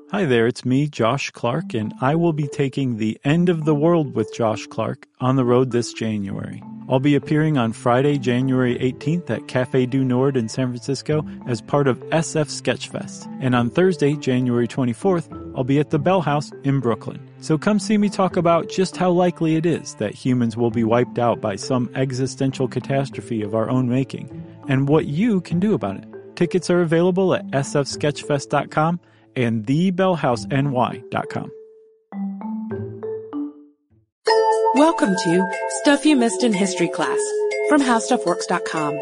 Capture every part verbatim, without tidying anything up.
Hi there, it's me, Josh Clark, and I will be taking the End of the World with Josh Clark on the road this January. I'll be appearing on Friday, January eighteenth at Café du Nord in San Francisco as part of S F Sketchfest. And on Thursday, January twenty-fourth, I'll be at the Bell House in Brooklyn. So come see me talk about just how likely it is that humans will be wiped out by some existential catastrophe of our own making, and what you can do about it. Tickets are available at s f sketchfest dot com and the bell house n y dot com. Welcome to Stuff You Missed in History Class from how stuff works dot com.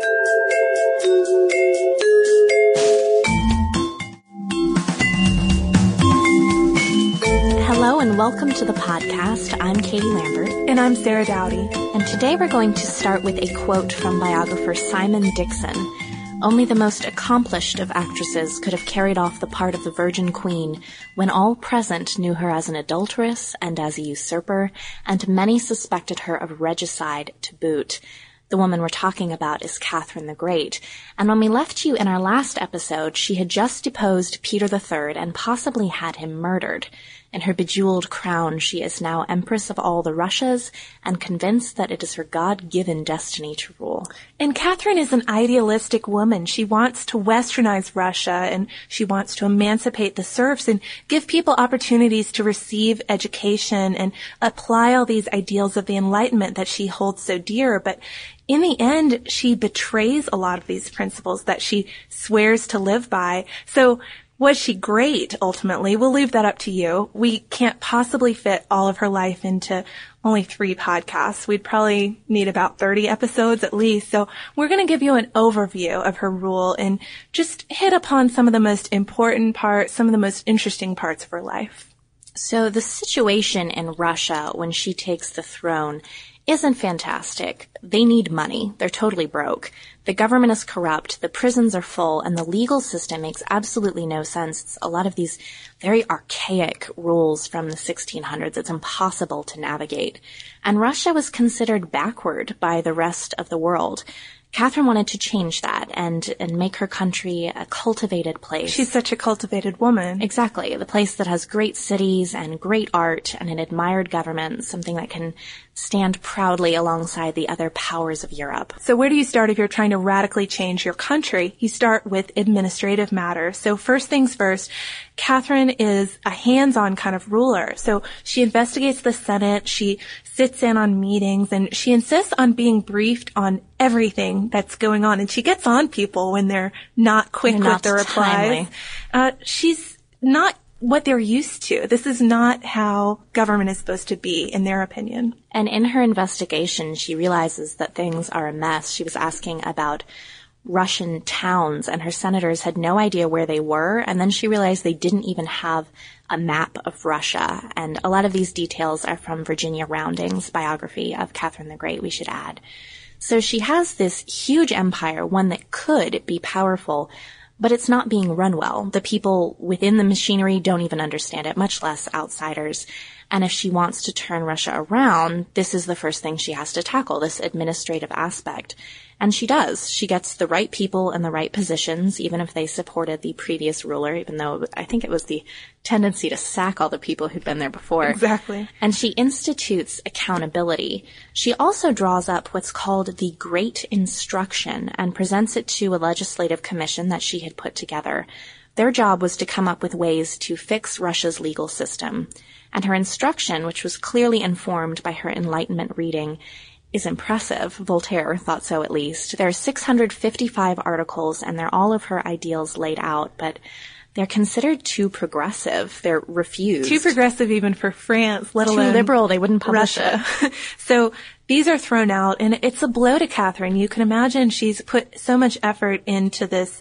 Hello and welcome to the podcast. I'm Katie Lambert. And I'm Sarah Dowdy. And today we're going to start with a quote from biographer Simon Dixon. Only the most accomplished of actresses could have carried off the part of the Virgin Queen when all present knew her as an adulteress and as a usurper, and many suspected her of regicide to boot. The woman we're talking about is Catherine the Great, and when we left you in our last episode, she had just deposed Peter the Third and possibly had him murdered. In her bejeweled crown, she is now Empress of all the Russias and convinced that it is her God-given destiny to rule. And Catherine is an idealistic woman. She wants to westernize Russia, and she wants to emancipate the serfs and give people opportunities to receive education and apply all these ideals of the Enlightenment that she holds so dear. But in the end, she betrays a lot of these principles that she swears to live by. So was she great, ultimately? We'll leave that up to you. We can't possibly fit all of her life into only three podcasts. We'd probably need about thirty episodes at least. So we're going to give you an overview of her rule and just hit upon some of the most important parts, some of the most interesting parts of her life. So the situation in Russia when she takes the throne isn't fantastic. They need money. They're totally broke. The government is corrupt, the prisons are full, and the legal system makes absolutely no sense. It's a lot of these very archaic rules from the sixteen hundreds. It's impossible to navigate. And Russia was considered backward by the rest of the world. Catherine wanted to change that and, and make her country a cultivated place. She's such a cultivated woman. Exactly. The place that has great cities and great art and an admired government, something that can stand proudly alongside the other powers of Europe. So where do you start if you're trying to radically change your country? You start with administrative matters. So first things first, Catherine is a hands-on kind of ruler. So she investigates the Senate, she sits in on meetings, and she insists on being briefed on everything that's going on. And she gets on people when they're not quick they're with not their replies. Uh, she's not what they're used to. This is not how government is supposed to be, in their opinion. And in her investigation, she realizes that things are a mess. She was asking about Russian towns, and her senators had no idea where they were, and then she realized they didn't even have a map of Russia. And a lot of these details are from Virginia Rounding's biography of Catherine the Great, we should add. So she has this huge empire, one that could be powerful, but it's not being run well. The people within the machinery don't even understand it, much less outsiders. And if she wants to turn Russia around, this is the first thing she has to tackle, this administrative aspect. And she does. She gets the right people in the right positions, even if they supported the previous ruler, even though I think it was the tendency to sack all the people who'd been there before. Exactly. And she institutes accountability. She also draws up what's called the Great Instruction and presents it to a legislative commission that she had put together. Their job was to come up with ways to fix Russia's legal system. And her instruction, which was clearly informed by her Enlightenment reading, is impressive. Voltaire thought so, at least. There are six hundred fifty-five articles, and they're all of her ideals laid out, but they're considered too progressive. They're refused. Too progressive even for France, let alone too liberal. They wouldn't publish Russia. it. So these are thrown out, and it's a blow to Catherine. You can imagine she's put so much effort into this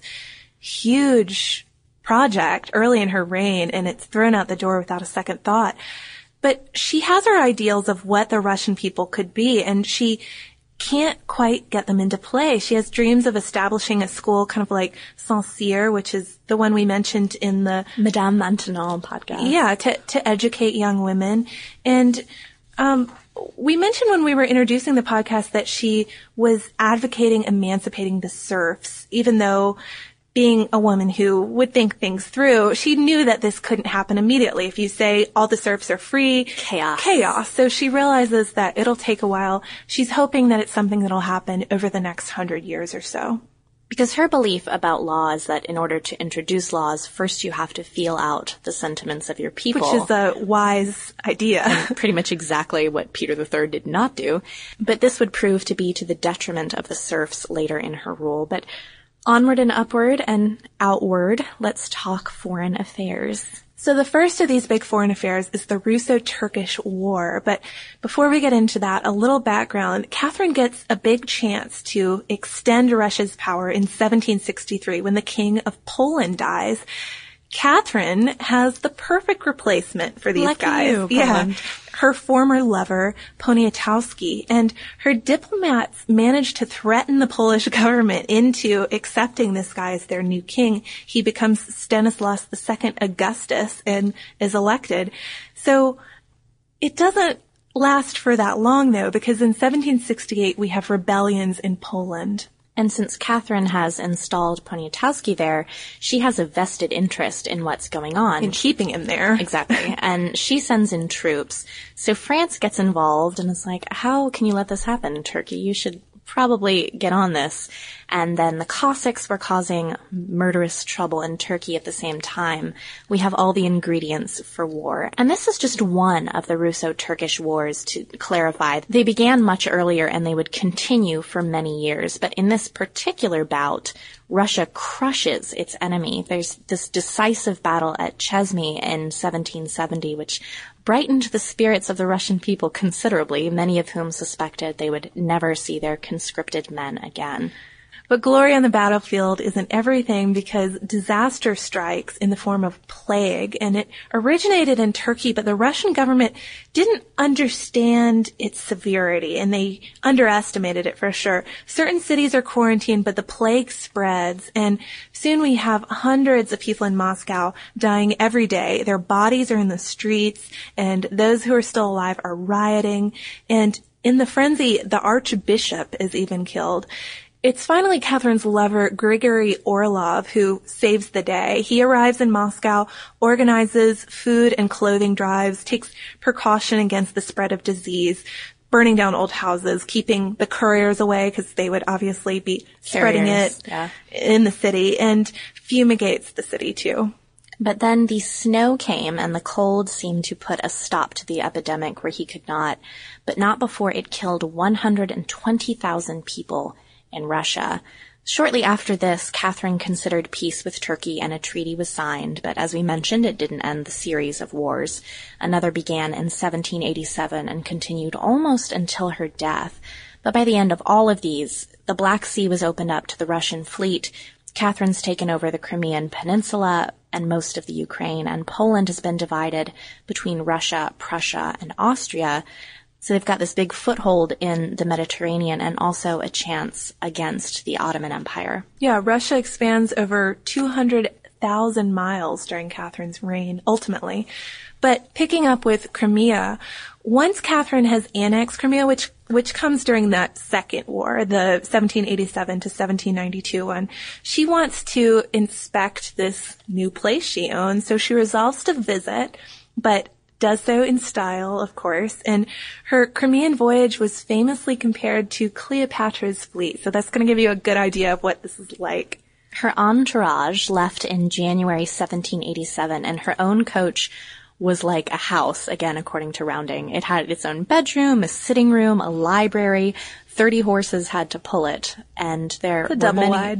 huge project early in her reign, and it's thrown out the door without a second thought. But she has her ideals of what the Russian people could be, and she can't quite get them into play. She has dreams of establishing a school kind of like Saint-Cyr, which is the one we mentioned in the Madame Maintenon podcast. Yeah, to, to educate young women. And um we mentioned when we were introducing the podcast that she was advocating emancipating the serfs, even though being a woman who would think things through, she knew that this couldn't happen immediately. If you say all the serfs are free, chaos. Chaos. So she realizes that it'll take a while. She's hoping that it's something that'll happen over the next hundred years or so. Because her belief about law is that in order to introduce laws, first you have to feel out the sentiments of your people. Which is a wise idea. And pretty much exactly what Peter the Third did not do. But this would prove to be to the detriment of the serfs later in her rule. But onward and upward and outward, let's talk foreign affairs. So the first of these big foreign affairs is the Russo-Turkish War. But before we get into that, a little background. Catherine gets a big chance to extend Russia's power in seventeen sixty-three when the King of Poland dies. Catherine has the perfect replacement for these Lucky guys. You, yeah. Her former lover, Poniatowski, and her diplomats managed to threaten the Polish government into accepting this guy as their new king. He becomes Stanislaus the Second Augustus and is elected. So it doesn't last for that long, though, because in seventeen sixty-eight we have rebellions in Poland. And since Catherine has installed Poniatowski there, she has a vested interest in what's going on. In keeping him there. Exactly. And she sends in troops. So France gets involved and is like, how can you let this happen, Turkey? You should probably get on this. And then the Cossacks were causing murderous trouble in Turkey at the same time. We have all the ingredients for war. And this is just one of the Russo-Turkish wars, to clarify. They began much earlier and they would continue for many years. But in this particular bout, Russia crushes its enemy. There's this decisive battle at Chesme in seventeen seventy, which brightened the spirits of the Russian people considerably, many of whom suspected they would never see their conscripted men again. But glory on the battlefield isn't everything, because disaster strikes in the form of plague, and it originated in Turkey, but the Russian government didn't understand its severity, and they underestimated it for sure. Certain cities are quarantined, but the plague spreads, and soon we have hundreds of people in Moscow dying every day. Their bodies are in the streets, and those who are still alive are rioting, and in the frenzy, the archbishop is even killed. It's finally Catherine's lover, Grigory Orlov, who saves the day. He arrives in Moscow, organizes food and clothing drives, takes precaution against the spread of disease, burning down old houses, keeping the couriers away because they would obviously be spreading Carriers, it yeah. in the city, and fumigates the city too. But then the snow came and the cold seemed to put a stop to the epidemic where he could not, but not before it killed one hundred twenty thousand people in Russia. Shortly after this, Catherine considered peace with Turkey and a treaty was signed, but as we mentioned, it didn't end the series of wars. Another began in seventeen eighty-seven and continued almost until her death. But by the end of all of these, the Black Sea was opened up to the Russian fleet. Catherine's taken over the Crimean Peninsula and most of the Ukraine, and Poland has been divided between Russia, Prussia, and Austria. So they've got this big foothold in the Mediterranean and also a chance against the Ottoman Empire. Yeah, Russia expands over two hundred thousand miles during Catherine's reign, ultimately. But picking up with Crimea, once Catherine has annexed Crimea, which which comes during that second war, the seventeen eighty-seven to seventeen ninety-two one, she wants to inspect this new place she owns, so she resolves to visit, but does so in style, of course, and her Crimean voyage was famously compared to Cleopatra's fleet, so that's going to give you a good idea of what this is like. Her entourage left in January seventeen eighty-seven, and her own coach was like a house, again, according to Rounding. It had its own bedroom, a sitting room, a library. Thirty horses had to pull it, and there it's a were double many, wide.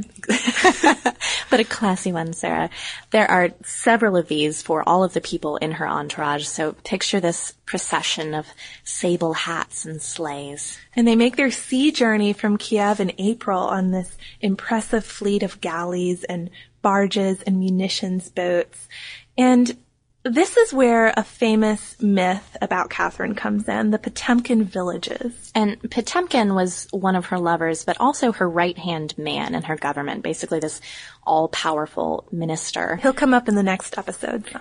but a classy one, Sarah. There are several of these for all of the people in her entourage, so picture this procession of sable hats and sleighs. And they make their sea journey from Kiev in April on this impressive fleet of galleys and barges and munitions boats. And this is where a famous myth about Catherine comes in, the Potemkin villages. And Potemkin was one of her lovers, but also her right-hand man in her government, basically this all-powerful minister. He'll come up in the next episode some.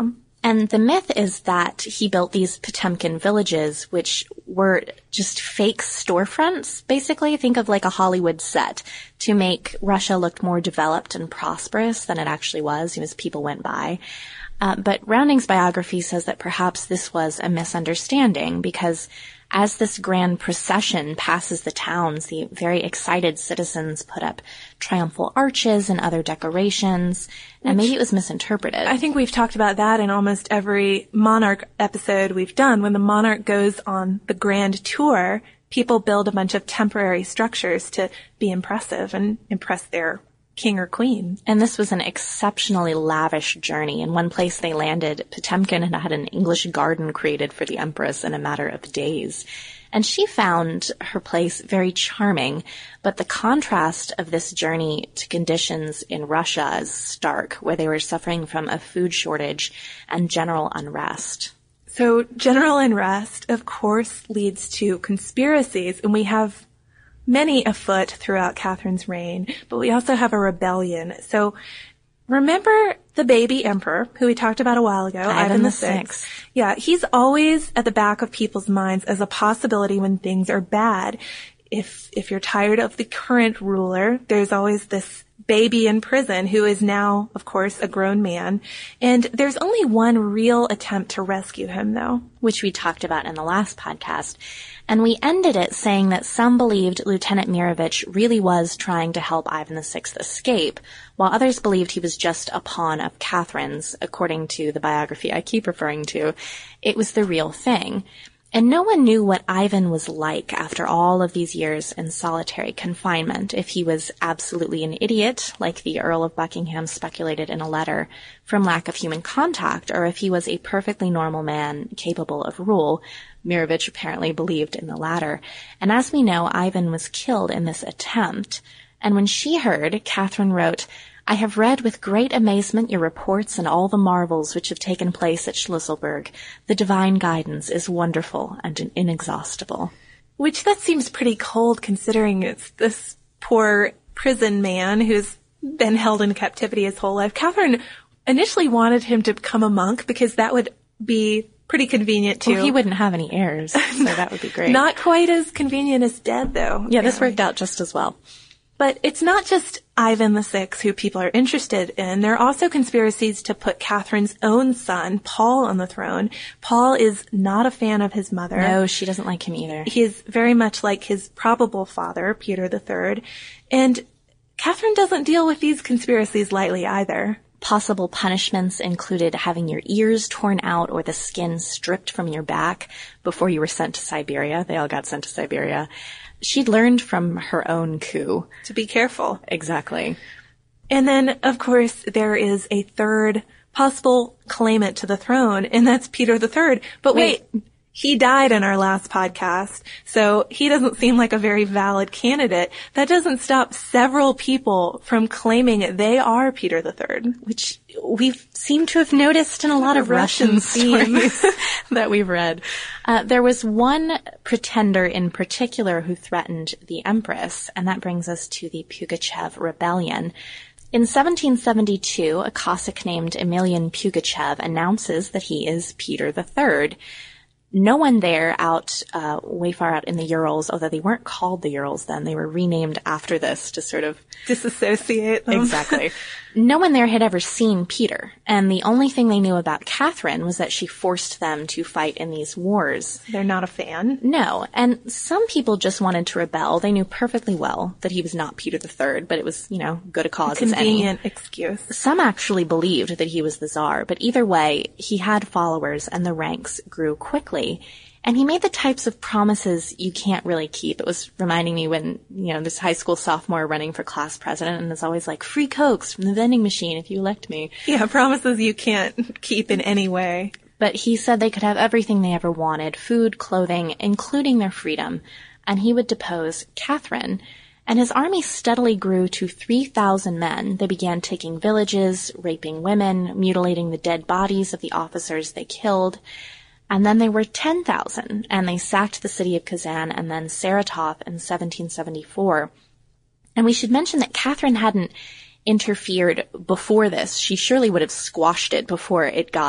And the myth is that he built these Potemkin villages, which were just fake storefronts, basically. Think of like a Hollywood set to make Russia look more developed and prosperous than it actually was, you know, as people went by. Uh, but Rounding's biography says that perhaps this was a misunderstanding because as this grand procession passes the towns, the very excited citizens put up triumphal arches and other decorations, and Which, maybe it was misinterpreted. I think we've talked about that in almost every monarch episode we've done. When the monarch goes on the grand tour, people build a bunch of temporary structures to be impressive and impress their king or queen. And this was an exceptionally lavish journey. In one place they landed, Potemkin had had an English garden created for the empress in a matter of days. And she found her place very charming, but the contrast of this journey to conditions in Russia is stark, where they were suffering from a food shortage and general unrest. So general unrest, of course, leads to conspiracies, and we have many afoot throughout Catherine's reign, but we also have a rebellion. So remember the baby emperor who we talked about a while ago, Ivan, Ivan the Sixth. Yeah, he's always at the back of people's minds as a possibility when things are bad. If if you're tired of the current ruler, there's always this baby in prison who is now, of course, a grown man. And there's only one real attempt to rescue him, though. Which we talked about in the last podcast. And we ended it saying that some believed Lieutenant Mirovich really was trying to help Ivan the Sixth escape, while others believed he was just a pawn of Catherine's, according to the biography I keep referring to. It was the real thing. And no one knew what Ivan was like after all of these years in solitary confinement, if he was absolutely an idiot, like the Earl of Buckingham speculated in a letter, from lack of human contact, or if he was a perfectly normal man capable of rule. Mirovich apparently believed in the latter. And as we know, Ivan was killed in this attempt. And when she heard, Catherine wrote, "I have read with great amazement your reports and all the marvels which have taken place at Schlüsselburg. The divine guidance is wonderful and inexhaustible." Which that seems pretty cold considering it's this poor prison man who's been held in captivity his whole life. Catherine initially wanted him to become a monk because that would be pretty convenient too. Well, he wouldn't have any heirs, so that would be great. Not quite as convenient as dead, though. Yeah, this worked out just as well. But it's not just Ivan the Sixth who people are interested in. There are also conspiracies to put Catherine's own son, Paul, on the throne. Paul is not a fan of his mother. No, she doesn't like him either. He is very much like his probable father, Peter the Third. And Catherine doesn't deal with these conspiracies lightly either. Possible punishments included having your ears torn out or the skin stripped from your back before you were sent to Siberia. They all got sent to Siberia. She'd learned from her own coup. To be careful. Exactly. And then, of course, there is a third possible claimant to the throne, and that's Peter the Third. But wait, wait he died in our last podcast, so he doesn't seem like a very valid candidate. That doesn't stop several people from claiming they are Peter the Third. Which we seem to have noticed in a lot of Russian, Russian stories that we've read. Uh, there was one pretender in particular who threatened the Empress, and that brings us to the Pugachev Rebellion. In seventeen seventy-two, a Cossack named Emelian Pugachev announces that he is Peter the Third. No one there out, uh, way far out in the Urals, although they weren't called the Urals then, they were renamed after this to sort of disassociate them. Exactly. No one there had ever seen Peter, and the only thing they knew about Catherine was that she forced them to fight in these wars. They're not a fan? No, and some people just wanted to rebel. They knew perfectly well that he was not Peter the Third, but it was, you know, good a cause as any. Convenient excuse. Some actually believed that he was the Tsar, but either way, he had followers and the ranks grew quickly. And he made the types of promises you can't really keep. It was reminding me when, you know, this high school sophomore running for class president and it's always like, free Cokes from the vending machine if you elect me. Yeah, promises you can't keep in any way. But he said they could have everything they ever wanted, food, clothing, including their freedom. And he would depose Catherine. And his army steadily grew to three thousand men. They began taking villages, raping women, mutilating the dead bodies of the officers they killed. And then they were ten thousand, and they sacked the city of Kazan and then Saratov in seventeen seventy-four. And we should mention that Catherine hadn't interfered before this. She surely would have squashed it before it got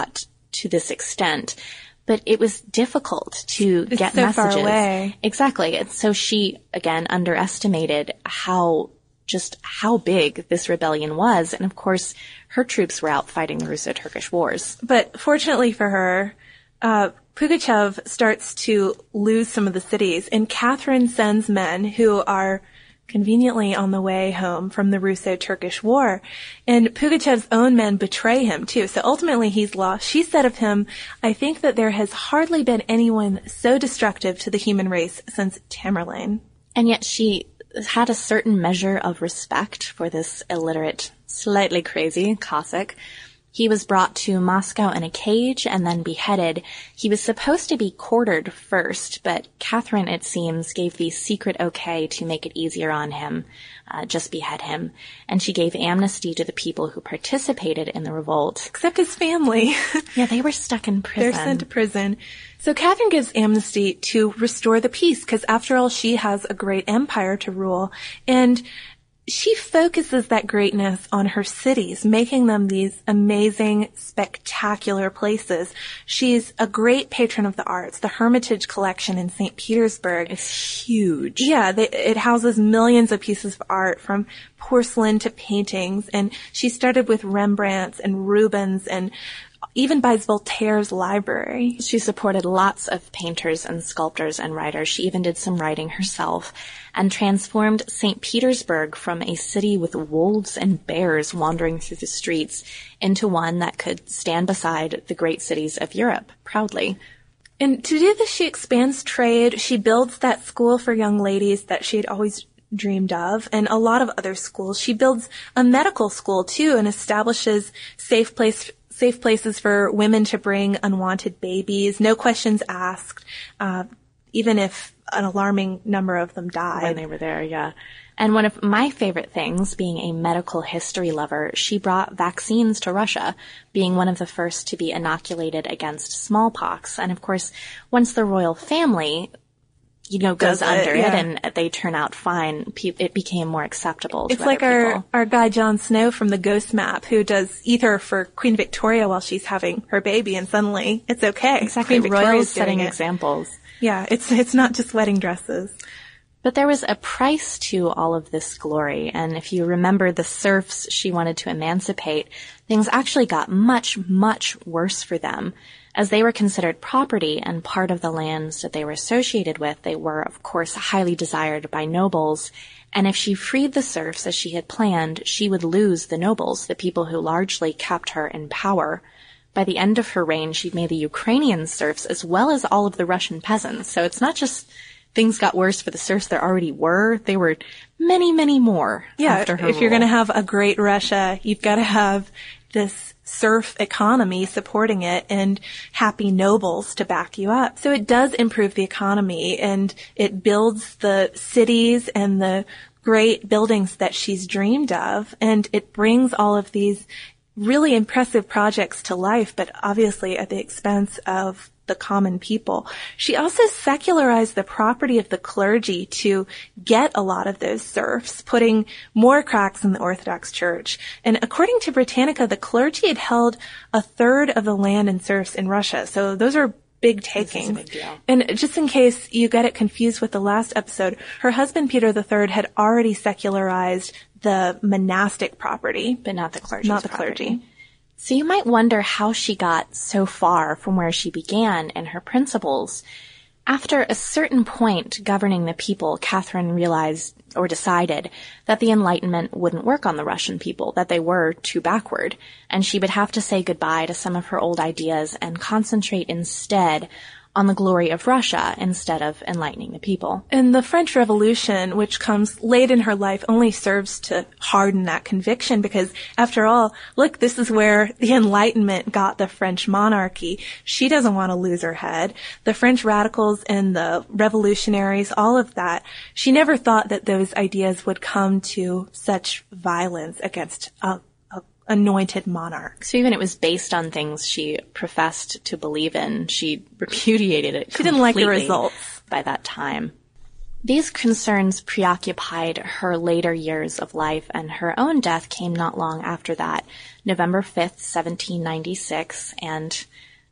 to this extent. But it was difficult to it's get so messages. Far away. Exactly. And so she, again, underestimated how, just how big this rebellion was. And of course, her troops were out fighting the Russo-Turkish wars. But fortunately for her, uh, Pugachev starts to lose some of the cities, and Catherine sends men who are conveniently on the way home from the Russo-Turkish War. And Pugachev's own men betray him, too. So ultimately he's lost. She said of him, I think that there has hardly been anyone so destructive to the human race since Tamerlane. And yet she had a certain measure of respect for this illiterate, slightly crazy Cossack. He was brought to Moscow in a cage and then beheaded. He was supposed to be quartered first, but Catherine, it seems, gave the secret okay to make it easier on him, uh, just behead him. And she gave amnesty to the people who participated in the revolt. Except his family. Yeah, they were stuck in prison. They're sent to prison. So Catherine gives amnesty to restore the peace, because after all, she has a great empire to rule. And she focuses that greatness on her cities, making them these amazing, spectacular places. She's a great patron of the arts. The Hermitage Collection in Saint Petersburg is huge. Yeah, they, it houses millions of pieces of art, from porcelain to paintings. And she started with Rembrandt's and Rubens, and even buys Voltaire's library. She supported lots of painters and sculptors and writers. She even did some writing herself, and transformed Saint Petersburg from a city with wolves and bears wandering through the streets into one that could stand beside the great cities of Europe proudly. And to do this, she expands trade. She builds that school for young ladies that she had always dreamed of, and a lot of other schools. She builds a medical school, too, and establishes safe place safe places for women to bring unwanted babies, no questions asked, uh, even if an alarming number of them died. When they were there, yeah. And one of my favorite things, being a medical history lover, she brought vaccines to Russia, being one of the first to be inoculated against smallpox. And of course, once the royal family, you know, goes Does it, under yeah. it and they turn out fine, pe- it became more acceptable to It's other like our, people. our guy Jon Snow from the Ghost Map, who does ether for Queen Victoria while she's having her baby, and suddenly it's okay. Exactly. Queen Royals Victoria's setting doing it. examples. Yeah, it's it's not just wedding dresses. But there was a price to all of this glory, and if you remember the serfs she wanted to emancipate, things actually got much, much worse for them. As they were considered property and part of the lands that they were associated with, they were, of course, highly desired by nobles. And if she freed the serfs as she had planned, she would lose the nobles, the people who largely kept her in power. By the end of her reign, she'd made the Ukrainian serfs as well as all of the Russian peasants. So it's not just things got worse for the serfs there already were. They were many, many more yeah, after her if rule. You're going to have a great Russia, you've got to have this serf economy supporting it and happy nobles to back you up. So it does improve the economy, and it builds the cities and the great buildings that she's dreamed of, and it brings all of these really impressive projects to life, but obviously at the expense of the common people. She also secularized the property of the clergy to get a lot of those serfs, putting more cracks in the Orthodox Church. And according to Britannica, the clergy had held a third of the land and serfs in Russia. So those are big takings. This is a big deal. And just in case you get it confused with the last episode, her husband Peter the Third had already secularized the monastic property, but not the clergy. not the clergy. So you might wonder how she got so far from where she began in her principles. After a certain point governing the people, Catherine realized or decided that the Enlightenment wouldn't work on the Russian people, that they were too backward, and she would have to say goodbye to some of her old ideas and concentrate instead on the glory of Russia instead of enlightening the people. And the French Revolution, which comes late in her life, only serves to harden that conviction, because after all, look, this is where the Enlightenment got the French monarchy. She doesn't want to lose her head. The French radicals and the revolutionaries, all of that, she never thought that those ideas would come to such violence against a anointed monarch. So even it was based on things she professed to believe in, she repudiated it. She didn't like the results by that time. These concerns preoccupied her later years of life, and her own death came not long after that, November fifth, seventeen ninety-six, and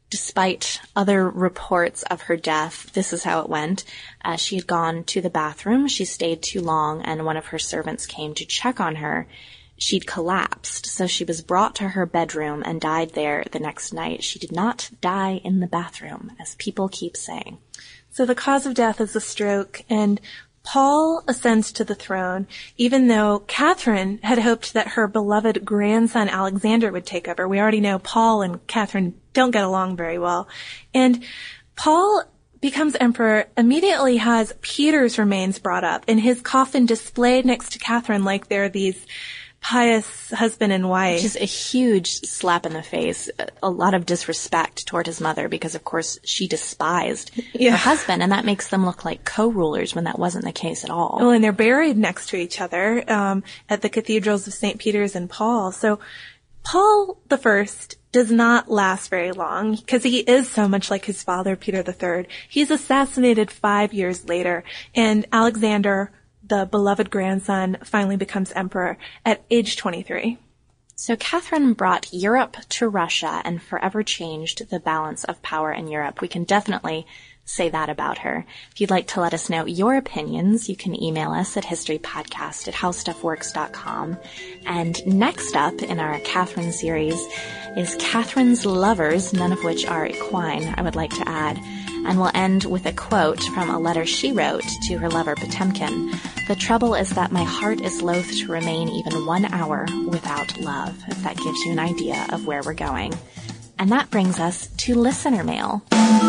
Despite other reports of her death, this is how it went. Uh, she had gone to the bathroom, she stayed too long, and one of her servants came to check on her. She'd collapsed, so she was brought to her bedroom and died there the next night. She did not die in the bathroom, as people keep saying. So the cause of death is a stroke, and Paul ascends to the throne, even though Catherine had hoped that her beloved grandson Alexander would take over. We already know Paul and Catherine don't get along very well. And Paul becomes emperor, immediately has Peter's remains brought up, and his coffin displayed next to Catherine like they're these pious husband and wife. Which is a huge slap in the face, a lot of disrespect toward his mother because, of course, she despised yeah. her husband, and that makes them look like co-rulers when that wasn't the case at all. Well, and they're buried next to each other um, at the cathedrals of Saint Peter's and Paul. So Paul the First does not last very long because he is so much like his father, Peter the Third. He's assassinated five years later, and Alexander, the beloved grandson, finally becomes emperor at age twenty-three. So Catherine brought Europe to Russia and forever changed the balance of power in Europe. We can definitely say that about her. If you'd like to let us know your opinions, you can email us at historypodcast at howstuffworks dot com. And next up in our Catherine series is Catherine's lovers, none of which are equine, I would like to add. And we'll end with a quote from a letter she wrote to her lover Potemkin. "The trouble is that my heart is loath to remain even one hour without love," if that gives you an idea of where we're going. And that brings us to listener mail.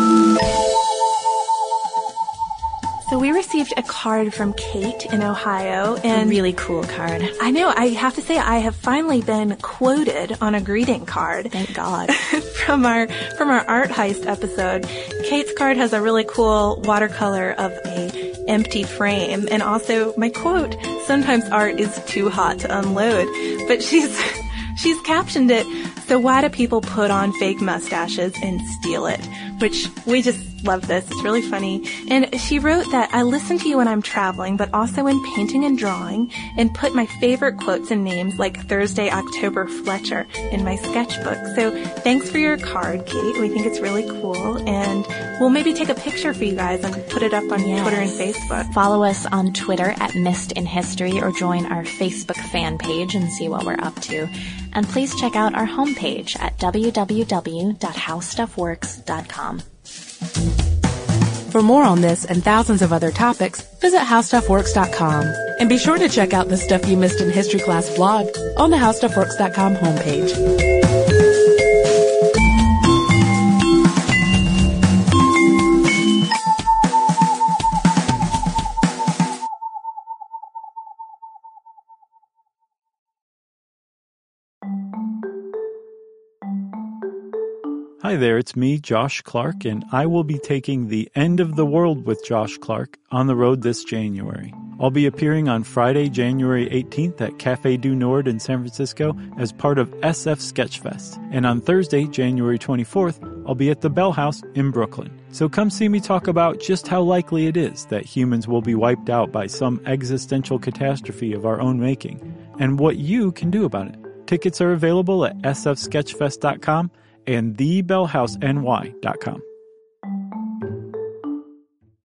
So we received a card from Kate in Ohio, and a really cool card. I know, I have to say I have finally been quoted on a greeting card. Thank God. from our from our Art Heist episode. Kate's card has a really cool watercolor of a empty frame, and also my quote, "Sometimes art is too hot to unload," but she's she's captioned it, "So why do people put on fake mustaches and steal it?" Which we just love this. It's really funny. And she wrote that I listen to you when I'm traveling, but also in painting and drawing, and put my favorite quotes and names like Thursday October Fletcher in my sketchbook. So thanks for your card, Kate. We think it's really cool. And we'll maybe take a picture for you guys and put it up on yes. Twitter and Facebook. Follow us on Twitter at Missed in History, or join our Facebook fan page and see what we're up to. And please check out our homepage at w w w dot how stuff works dot com. For more on this and thousands of other topics, visit how stuff works dot com. And be sure to check out the Stuff You Missed in History Class blog on the how stuff works dot com homepage. Hi there, it's me, Josh Clark, and I will be taking the End of the World with Josh Clark on the road this January. I'll be appearing on Friday, January eighteenth at Café du Nord in San Francisco as part of S F Sketchfest. And on Thursday, January twenty-fourth, I'll be at the Bell House in Brooklyn. So come see me talk about just how likely it is that humans will be wiped out by some existential catastrophe of our own making, and what you can do about it. Tickets are available at s f sketchfest dot com and the bell house n y dot com.